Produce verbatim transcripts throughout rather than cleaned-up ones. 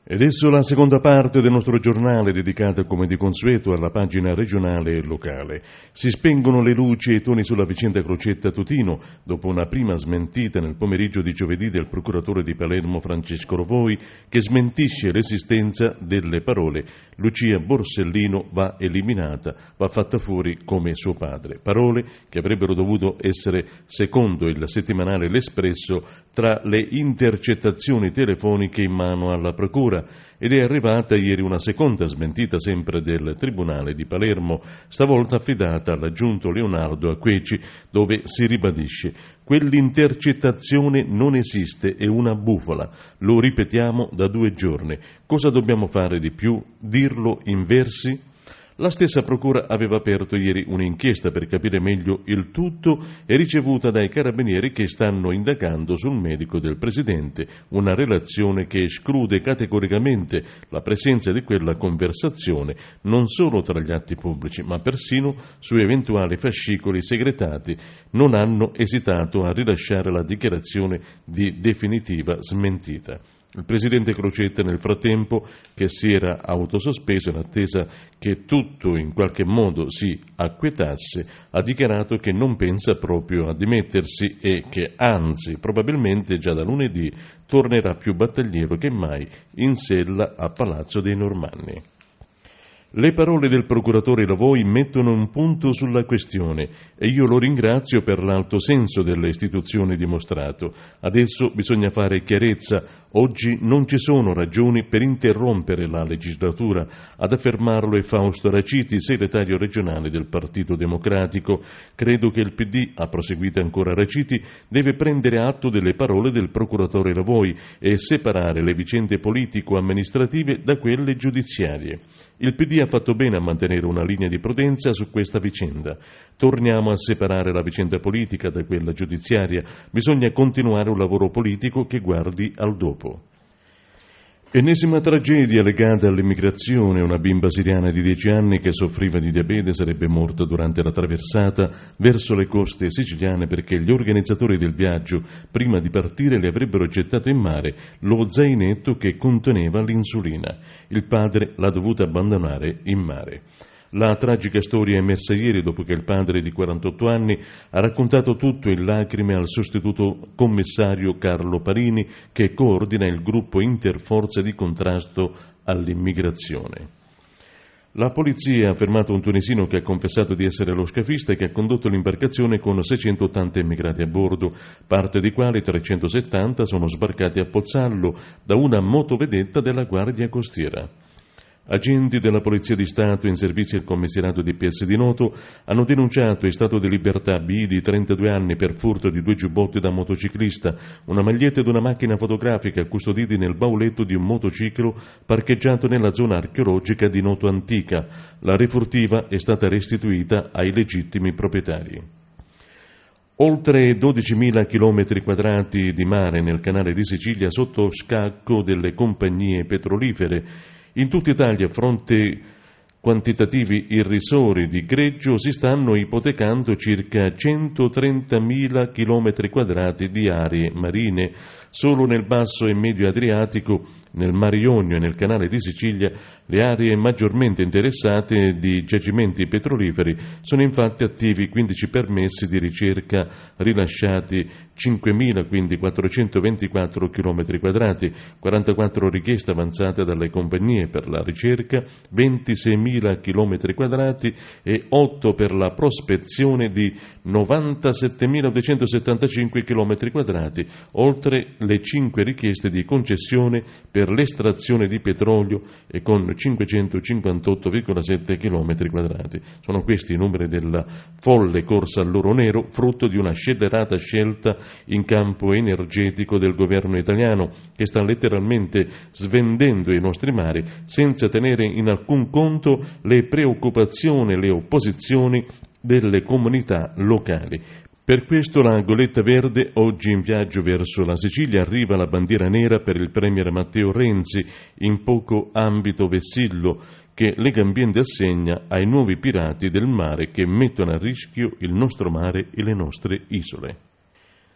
Ed adesso la seconda parte del nostro giornale dedicata come di consueto alla pagina regionale e locale. Si spengono le luci e i toni sulla vicenda Crocetta Tutino dopo una prima smentita nel pomeriggio di giovedì del procuratore di Palermo Francesco Rovoi, che smentisce l'esistenza delle parole Lucia Borsellino va eliminata, va fatta fuori come suo padre. Parole che avrebbero dovuto essere, secondo il settimanale L'Espresso, tra le intercettazioni telefoniche in mano alla procura. Ed è arrivata ieri una seconda smentita sempre del Tribunale di Palermo, stavolta affidata all'aggiunto Leonardo Acqueci, dove si ribadisce: quell'intercettazione non esiste, è una bufala, lo ripetiamo da due giorni. Cosa dobbiamo fare di più? Dirlo in versi? La stessa procura aveva aperto ieri un'inchiesta per capire meglio il tutto e ricevuta dai carabinieri che stanno indagando sul medico del presidente, una relazione che esclude categoricamente la presenza di quella conversazione non solo tra gli atti pubblici, ma persino su eventuali fascicoli segretati. Non hanno esitato a rilasciare la dichiarazione di definitiva smentita. Il presidente Crocetta, nel frattempo, che si era autosospeso in attesa che tutto in qualche modo si acquietasse, ha dichiarato che non pensa proprio a dimettersi e che, anzi, probabilmente già da lunedì tornerà più battagliero che mai in sella a Palazzo dei Normanni. Le parole del procuratore Rovoi mettono un punto sulla questione e io lo ringrazio per l'alto senso delle istituzioni dimostrato. Adesso bisogna fare chiarezza. Oggi non ci sono ragioni per interrompere la legislatura. Ad affermarlo è Fausto Raciti, segretario regionale del Partito Democratico. Credo che il P D, ha proseguito ancora Raciti, deve prendere atto delle parole del procuratore Rovoi e separare le vicende politico-amministrative da quelle giudiziarie. Il P D ha fatto bene a mantenere una linea di prudenza su questa vicenda. Torniamo a separare la vicenda politica da quella giudiziaria. Bisogna continuare un lavoro politico che guardi al dopo. Ennesima tragedia legata all'immigrazione. Una bimba siriana di dieci anni che soffriva di diabete sarebbe morta durante la traversata verso le coste siciliane perché gli organizzatori del viaggio, prima di partire, le avrebbero gettato in mare lo zainetto che conteneva l'insulina. Il padre l'ha dovuta abbandonare in mare. La tragica storia è emersa ieri dopo che il padre di quarantotto anni ha raccontato tutto in lacrime al sostituto commissario Carlo Parini, che coordina il gruppo interforze di contrasto all'immigrazione. La polizia ha fermato un tunisino che ha confessato di essere lo scafista e che ha condotto l'imbarcazione con seicentottanta immigrati a bordo, parte dei quali trecentosettanta sono sbarcati a Pozzallo da una motovedetta della Guardia Costiera. Agenti della Polizia di Stato in servizio al commissariato di P S di Noto hanno denunciato in stato di libertà B di trentadue anni per furto di due giubbotti da motociclista, una maglietta ed una macchina fotografica custoditi nel bauletto di un motociclo parcheggiato nella zona archeologica di Noto Antica. La refurtiva è stata restituita ai legittimi proprietari. Oltre dodicimila chilometri quadrati di mare nel canale di Sicilia sotto scacco delle compagnie petrolifere. In tutta Italia, a fronte quantitativi irrisori di greggio, si stanno ipotecando circa centotrentamila chilometri quadrati di aree marine. Solo nel basso e medio Adriatico, nel Mar Ionio e nel canale di Sicilia, le aree maggiormente interessate di giacimenti petroliferi sono infatti attivi quindici permessi di ricerca rilasciati cinquemila, quindi quattrocentoventiquattro chilometri quadrati, quarantaquattro richieste avanzate dalle compagnie per la ricerca, ventiseimila chilometri quadrati e otto per la prospezione di novantasettemila duecentosettantacinque chilometri quadrati, oltre le cinque richieste di concessione per l'estrazione di petrolio e con cinquecentocinquantotto virgola sette chilometri quadrati. Sono questi i numeri della folle corsa all'oro nero, frutto di una scellerata scelta in campo energetico del governo italiano, che sta letteralmente svendendo i nostri mari senza tenere in alcun conto le preoccupazioni e le opposizioni delle comunità locali. Per questo la Goletta Verde, oggi in viaggio verso la Sicilia, arriva la bandiera nera per il premier Matteo Renzi, in poco ambito vessillo, che Legambiente assegna ai nuovi pirati del mare che mettono a rischio il nostro mare e le nostre isole.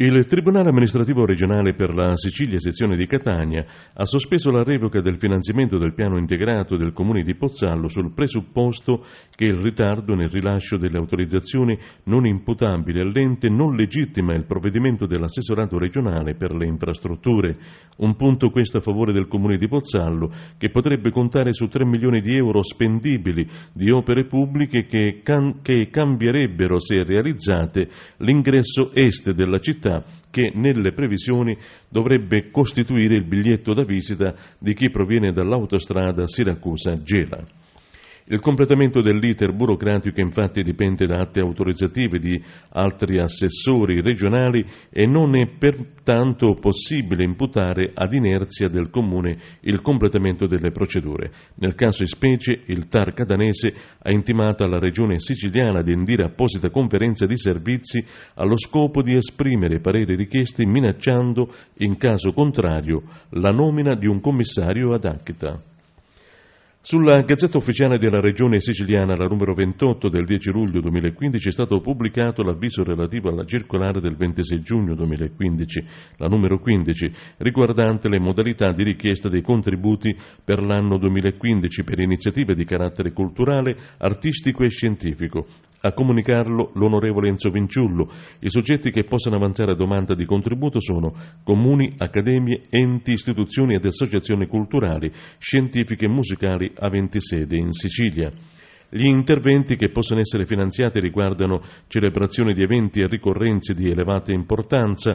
Il Tribunale amministrativo regionale per la Sicilia sezione di Catania ha sospeso la revoca del finanziamento del piano integrato del Comune di Pozzallo sul presupposto che il ritardo nel rilascio delle autorizzazioni non imputabili all'ente non legittima il provvedimento dell'assessorato regionale per le infrastrutture. Un punto questo a favore del Comune di Pozzallo, che potrebbe contare su tre milioni di euro spendibili di opere pubbliche che, can- che cambierebbero, se realizzate, l'ingresso est della città, che nelle previsioni dovrebbe costituire il biglietto da visita di chi proviene dall'autostrada Siracusa-Gela. Il completamento dell'iter burocratico infatti dipende da atti autorizzativi di altri assessori regionali e non è pertanto possibile imputare ad inerzia del Comune il completamento delle procedure. Nel caso in specie il T A R catanese ha intimato alla Regione siciliana di indire apposita conferenza di servizi allo scopo di esprimere pareri richiesti, minacciando, in caso contrario, la nomina di un commissario ad acta. Sulla Gazzetta Ufficiale della Regione Siciliana, la numero ventotto del dieci luglio duemilaquindici, è stato pubblicato l'avviso relativo alla circolare del ventisei giugno duemilaquindici, la numero quindici, riguardante le modalità di richiesta dei contributi per l'anno duemilaquindici per iniziative di carattere culturale, artistico e scientifico. A comunicarlo l'onorevole Enzo Vinciullo. I soggetti che possono avanzare domanda di contributo sono comuni, accademie, enti, istituzioni ed associazioni culturali, scientifiche e musicali aventi sede in Sicilia. Gli interventi che possono essere finanziati riguardano celebrazioni di eventi e ricorrenze di elevata importanza,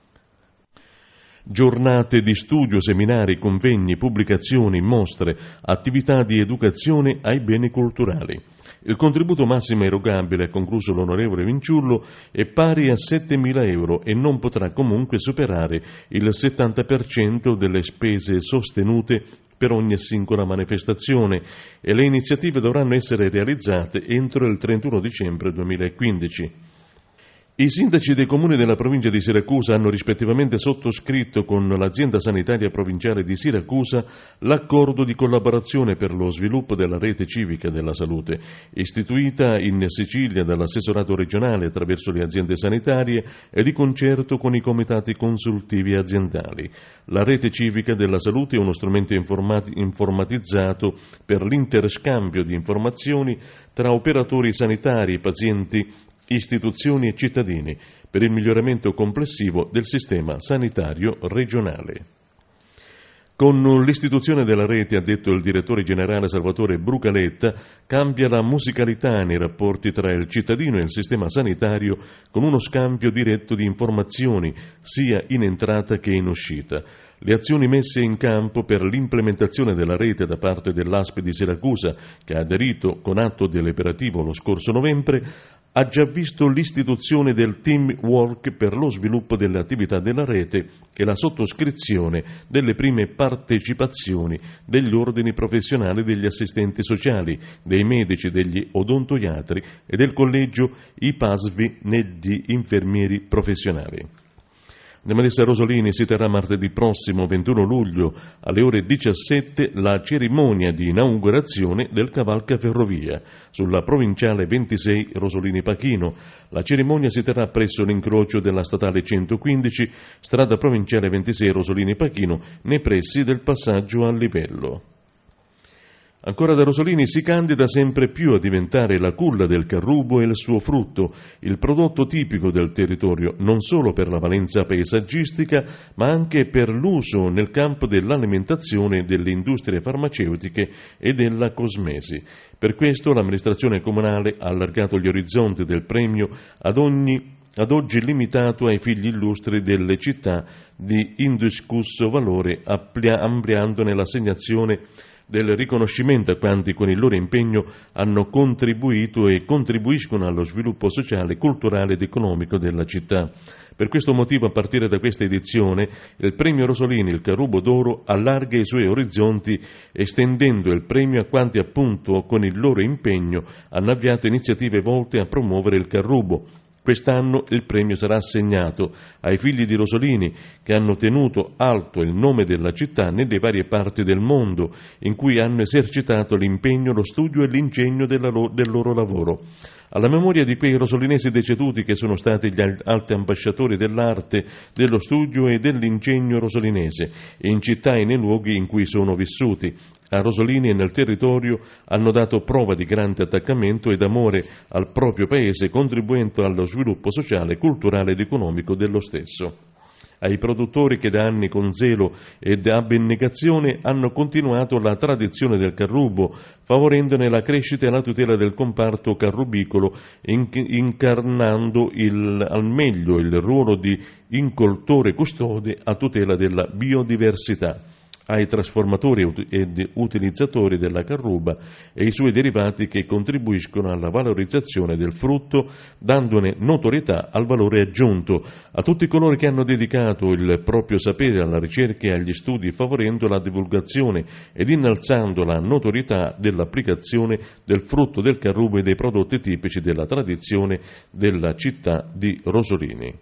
giornate di studio, seminari, convegni, pubblicazioni, mostre, attività di educazione ai beni culturali. Il contributo massimo erogabile, ha concluso l'onorevole Vinciullo, è pari a settemila euro e non potrà comunque superare il settanta per cento delle spese sostenute per ogni singola manifestazione e le iniziative dovranno essere realizzate entro il trentuno dicembre duemilaquindici. I sindaci dei comuni della provincia di Siracusa hanno rispettivamente sottoscritto con l'azienda sanitaria provinciale di Siracusa l'accordo di collaborazione per lo sviluppo della rete civica della salute, istituita in Sicilia dall'assessorato regionale attraverso le aziende sanitarie e di concerto con i comitati consultivi aziendali. La rete civica della salute è uno strumento informati- informatizzato per l'interscambio di informazioni tra operatori sanitari, pazienti, istituzioni e cittadini per il miglioramento complessivo del sistema sanitario regionale. Con l'istituzione della rete, ha detto il direttore generale Salvatore Brucaletta, cambia la musicalità nei rapporti tra il cittadino e il sistema sanitario con uno scambio diretto di informazioni sia in entrata che in uscita. Le azioni messe in campo per l'implementazione della rete da parte dell'A S P di Siracusa, che ha aderito con atto dell'operativo lo scorso novembre, ha già visto l'istituzione del team work per lo sviluppo delle attività della rete e la sottoscrizione delle prime partecipazioni degli ordini professionali degli assistenti sociali, dei medici, degli odontoiatri e del collegio I P A S V I negli infermieri professionali. Nella Messa Rosolini si terrà martedì prossimo ventuno luglio alle ore diciassette la cerimonia di inaugurazione del cavalcaferrovia sulla provinciale ventisei Rosolini Pachino. La cerimonia si terrà presso l'incrocio della statale centoquindici, strada provinciale ventisei Rosolini Pachino, nei pressi del passaggio a livello. Ancora da Rosolini si candida sempre più a diventare la culla del carrubo e il suo frutto, il prodotto tipico del territorio, non solo per la valenza paesaggistica, ma anche per l'uso nel campo dell'alimentazione, delle industrie farmaceutiche e della cosmesi. Per questo l'amministrazione comunale ha allargato gli orizzonti del premio ad ogni ad oggi limitato ai figli illustri delle città di indiscusso valore, ampliandone l'assegnazione del riconoscimento a quanti con il loro impegno hanno contribuito e contribuiscono allo sviluppo sociale, culturale ed economico della città. Per questo motivo, a partire da questa edizione, il premio Rosolini, il Carrubo d'Oro, allarga i suoi orizzonti estendendo il premio a quanti appunto con il loro impegno hanno avviato iniziative volte a promuovere il carrubo. Quest'anno il premio sarà assegnato ai figli di Rosolini che hanno tenuto alto il nome della città nelle varie parti del mondo in cui hanno esercitato l'impegno, lo studio e l'ingegno della lo- del loro lavoro. Alla memoria di quei rosolinesi deceduti che sono stati gli al- alti ambasciatori dell'arte, dello studio e dell'ingegno rosolinese, in città e nei luoghi in cui sono vissuti, a Rosolini e nel territorio hanno dato prova di grande attaccamento ed amore al proprio paese, contribuendo allo sviluppo sociale, culturale ed economico dello stesso. Ai produttori che da anni con zelo ed abnegazione hanno continuato la tradizione del carrubo, favorendone la crescita e la tutela del comparto carrubicolo, incarnando il, al meglio il ruolo di incoltore custode a tutela della biodiversità. Ai trasformatori ed utilizzatori della carruba e i suoi derivati che contribuiscono alla valorizzazione del frutto, dandone notorietà al valore aggiunto, a tutti coloro che hanno dedicato il proprio sapere alla ricerca e agli studi, favorendo la divulgazione ed innalzando la notorietà dell'applicazione del frutto del carrubo e dei prodotti tipici della tradizione della città di Rosolini.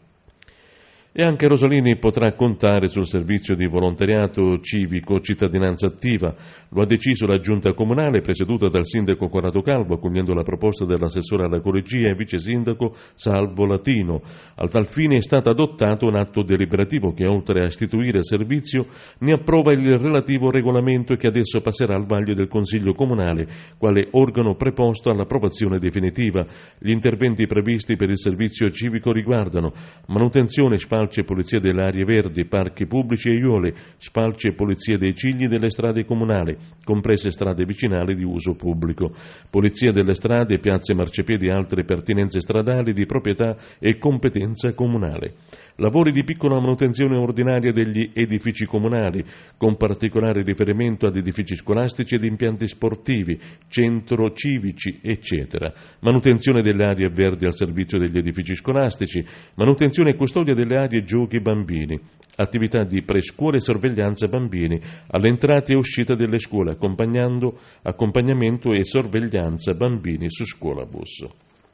E anche Rosolini potrà contare sul servizio di volontariato civico Cittadinanza Attiva. Lo ha deciso la giunta comunale presieduta dal sindaco Corrado Calvo, accogliendo la proposta dell'assessore all'ecologia e vice sindaco Salvo Latino. Al tal fine è stato adottato un atto deliberativo che, oltre a istituire il servizio, ne approva il relativo regolamento e che adesso passerà al vaglio del Consiglio Comunale, quale organo preposto all'approvazione definitiva. Gli interventi previsti per il servizio civico riguardano manutenzione, spalcio e pulizia delle aree verdi, parchi pubblici e aiuole, spalci e pulizia dei cigli delle strade comunali, comprese strade vicinali di uso pubblico, polizia delle strade, piazze, marciapiedi e altre pertinenze stradali di proprietà e competenza comunale. Lavori di piccola manutenzione ordinaria degli edifici comunali, con particolare riferimento ad edifici scolastici ed impianti sportivi, centro civici, eccetera. Manutenzione delle aree verdi al servizio degli edifici scolastici, manutenzione e custodia delle aree giochi bambini, attività di prescuola e sorveglianza bambini all'entrata e uscita delle scuole, accompagnando, accompagnamento e sorveglianza bambini su scuolabus.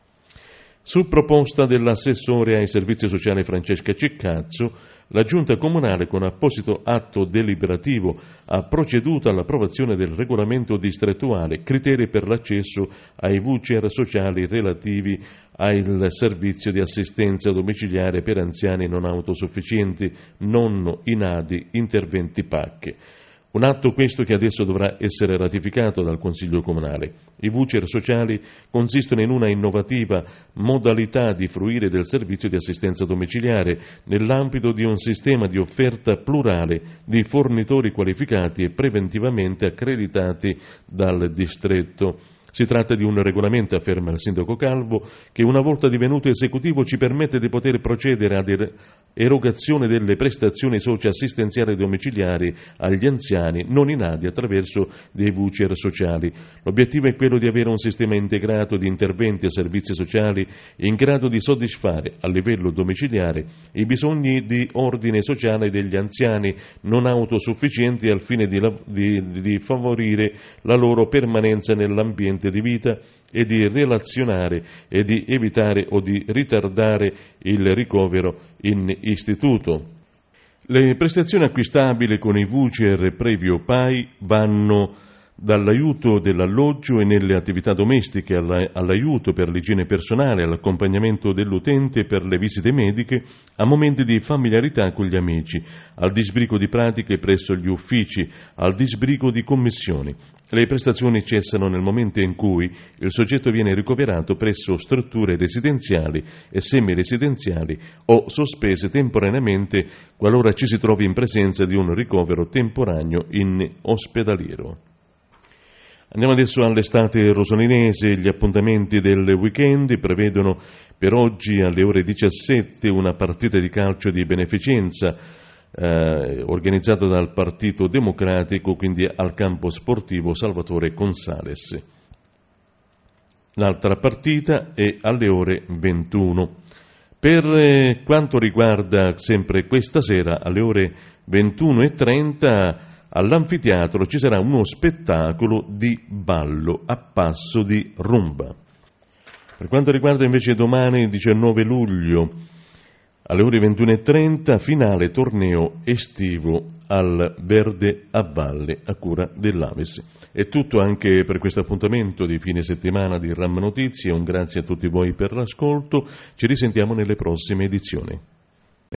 Su proposta dell'assessore ai servizi sociali Francesca Ciccazzo, la Giunta Comunale, con apposito atto deliberativo, ha proceduto all'approvazione del regolamento distrettuale criteri per l'accesso ai voucher sociali relativi al servizio di assistenza domiciliare per anziani non autosufficienti, nonno, I N A D I, interventi P A C. Un atto questo che adesso dovrà essere ratificato dal Consiglio Comunale. I voucher sociali consistono in una innovativa modalità di fruire del servizio di assistenza domiciliare nell'ambito di un sistema di offerta plurale di fornitori qualificati e preventivamente accreditati dal distretto. Si tratta di un regolamento, afferma il sindaco Calvo, che una volta divenuto esecutivo ci permette di poter procedere ad erogazione delle prestazioni socio-assistenziali domiciliari agli anziani non in A D I attraverso dei voucher sociali. L'obiettivo è quello di avere un sistema integrato di interventi e servizi sociali in grado di soddisfare a livello domiciliare i bisogni di ordine sociale degli anziani non autosufficienti al fine di, di, di favorire la loro permanenza nell'ambiente di vita e di relazionare e di evitare o di ritardare il ricovero in istituto. Le prestazioni acquistabili con i voucher previo P A I vanno dall'aiuto dell'alloggio e nelle attività domestiche all'aiuto per l'igiene personale, all'accompagnamento dell'utente per le visite mediche, a momenti di familiarità con gli amici, al disbrigo di pratiche presso gli uffici, al disbrigo di commissioni. Le prestazioni cessano nel momento in cui il soggetto viene ricoverato presso strutture residenziali e semiresidenziali o sospese temporaneamente qualora ci si trovi in presenza di un ricovero temporaneo in ospedaliero. Andiamo adesso all'estate rosolinese. Gli appuntamenti del weekend prevedono per oggi alle ore diciassette una partita di calcio di beneficenza eh, organizzata dal Partito Democratico, quindi al campo sportivo Salvatore Consales. L'altra partita è alle ore ventuno. Per eh, quanto riguarda sempre questa sera, alle ore ventuno e trenta, all'anfiteatro ci sarà uno spettacolo di ballo a passo di rumba. Per quanto riguarda invece domani, diciannove luglio, alle ore ventuno e trenta, finale torneo estivo al Verde a Valle a cura dell'Aves. È tutto anche per questo appuntamento di fine settimana di RAM Notizie. Un grazie a tutti voi per l'ascolto. Ci risentiamo nelle prossime edizioni.